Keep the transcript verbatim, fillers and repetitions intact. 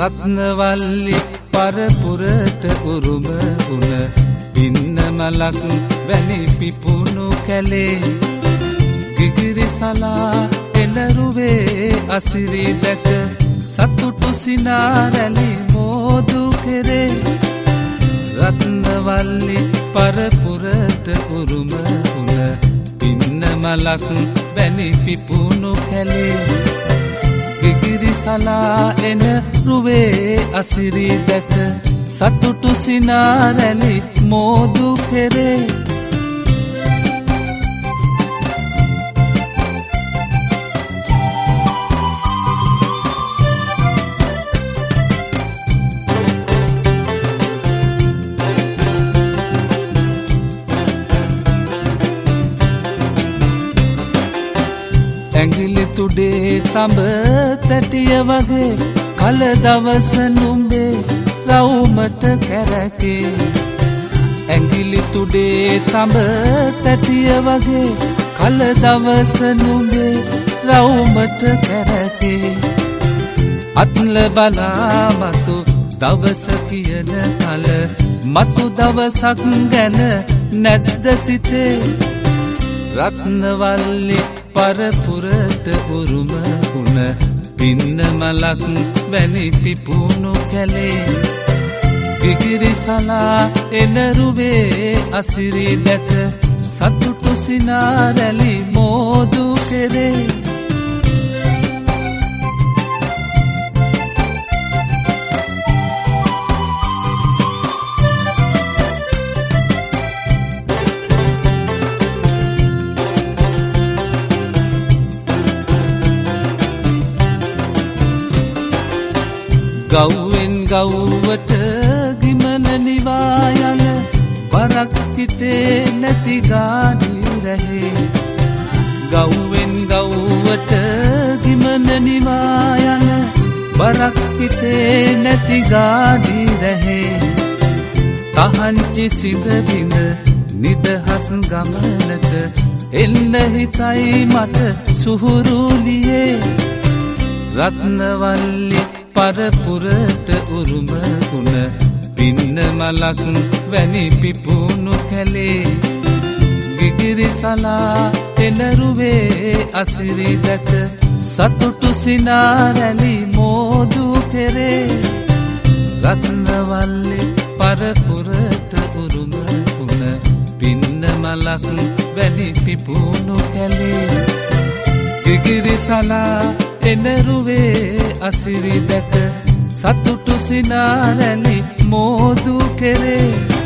රත්නවල්ලි පරපුරට උරුම වුණ පින්න මලක් වැනි පිපුණු කැලේ ගිගිරි සලා එළරුවේ අසිරි දැක සතුටු සිනාරැලි මෝදු කෙරේ රත්නවල්ලි පරපුරට උරුම වුණ පින්න මලක් වැනි පිපුණු කැලේ ගිගිරි සලා එන රුවේ අසිරි දැක සතුටු සිනාරැලි මෝදු කෙරේ ඇඟිලි තුඩේ තඹ තැටිය වගේ කල දවස නුඹේ රවුමට කැරකේ ඇඟිලි තුඩේ තඹ තැටිය වගේ කල දවස නුඹේ රවුමට කැරකේ අත්ල බලා මතු දවස කියන කල මතු දවසක් ගැන නැද්ද සිතේ රත්නවල්ලි පරපුරට උරුම වුණ පින්න මලක් වැනි පිපුණු කැලේ ගිගිරි සලා එළරුවේ අසිරි දැක සතුටු සිනාරැලි මෝදු කෙරේ ගව්වෙන් ගව්වට ගිමන නිවා යන බරක් හිතේ නැති ගානි රහේ ගව්වෙන් ගව්වට ගිමන නිවා යන බරක් හිතේ නැති ගානි රහේ තහංචි සිඳ බිඳ නිදහස් ගමනට එන්න හිතයි මට සුහුරුලියේ රත්නවල්ලි පරපුරට උරුම වුණ පින්න මලක් වැනි පිපුණු කැලේ ගිගිරි සලා එළරුවේ අසිරි දැක සතුටු සිනාරැලි මෝදු කෙරේ රත්නවල්ලි පරපුරට උරුම වුණ පින්න මලක් වැනි පිපුණු කැලේ ගිගිරි සලා එළරුවේ අසිරි දැක සතුටු සිනාරැලි මෝදු කෙරේ